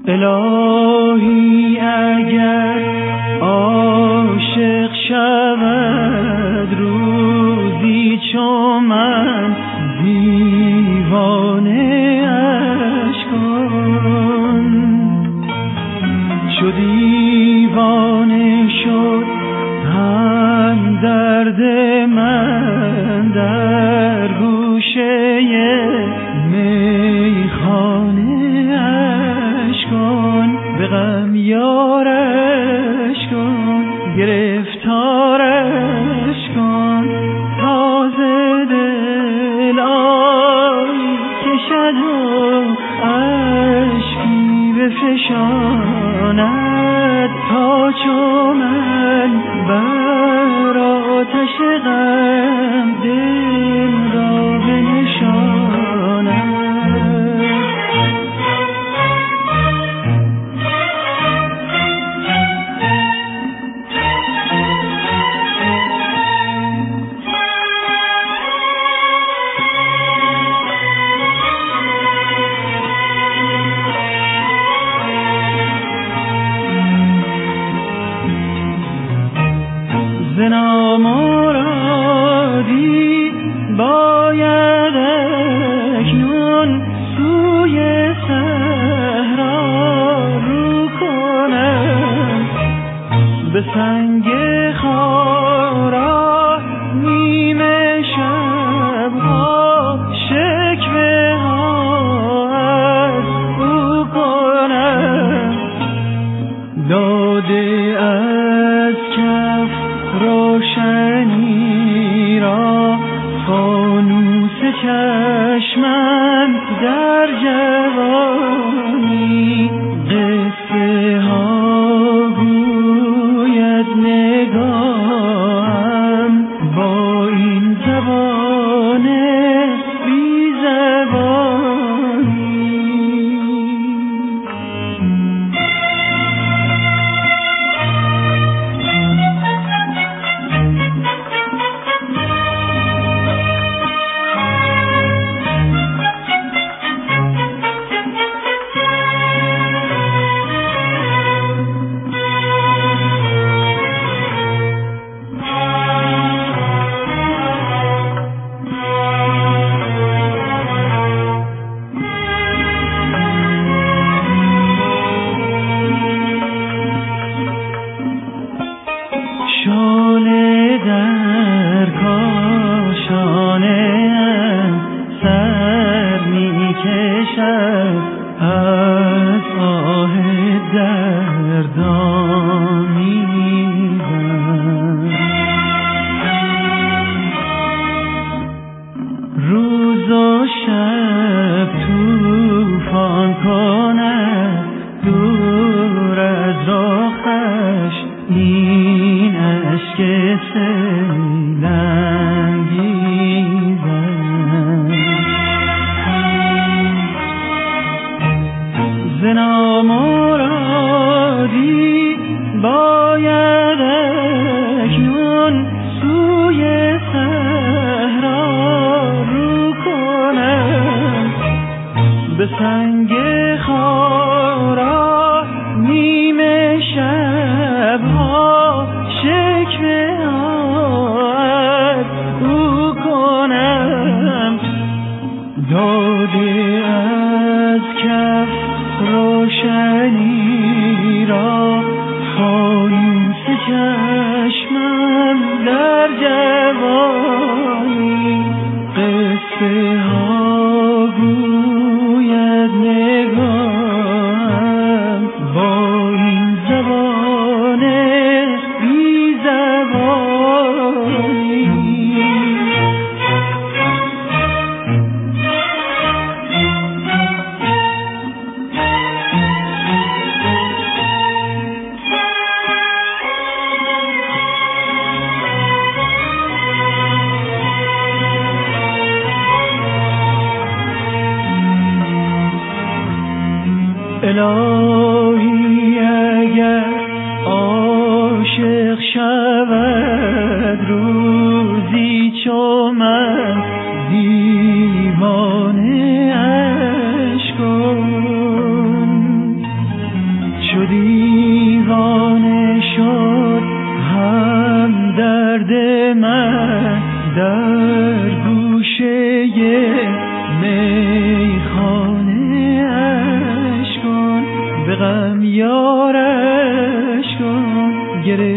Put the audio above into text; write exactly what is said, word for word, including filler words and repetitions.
الهی اگر عاشق شود روزی چو من دیوانه اش کن، چو دیوانه شد هم درد من در گوشه میخانه اش کن، به غم یارش کن، گرفتارش کن، تازه دل آی کشد و اشکی بفشاند تا چو من بر آتش غم دل را بنشاند. ز نامرادی باید اکنون سوی صحرا رو کنم، به سنگ خارا نیمه شبها شکوه ها از او کنم، داده از کف روشنی را فانوس چشمم در جوانی، قصه ها گوید نگاهم با این زبان بی زبانی. شعله در کاشانه‌ام سر می کشد از آه دردآمیزم، روز و شب طوفان کند دور از رخش این اشک سیل انگیزم، ز نامرادی باید اکنون سوی صحرا رو کنم، به سنگ خارا نیمه شبها شکوه ها از او کنم، داده از کف روشنی را فانوس چشمم در جوانی، قصه ها گوید نگاهم با این زبان بی زبانی. الهی اگر عاشق شود روزی چو من دیوانه اش کن، یارش کن گره